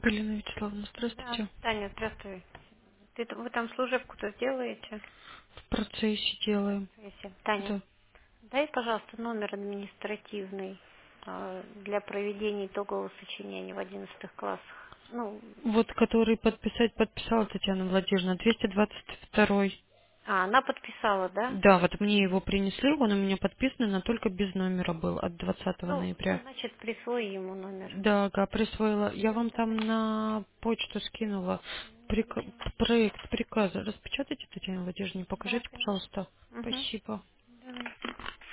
Галина Вячеславовна, Да, здравствуйте. Таня, здравствуй. Вы там служебку-то сделаете? В процессе делаем. Таня, Да. дай, пожалуйста, номер административный для проведения итогового сочинения в 11 классах. Ну, Вот, который подписала Татьяна Владимировна, 222. она подписала, да? Да, вот мне его принесли, он у меня подписан, но только без номера был от 20 Ну, ноября. значит, присвой ему номер. Да, ага, присвоила. Я Ну, вам там давай. на почту скинула проект приказа. Распечатайте, Татьяна Владимировна, Да, покажите, конечно. пожалуйста. Угу. Спасибо. Давай.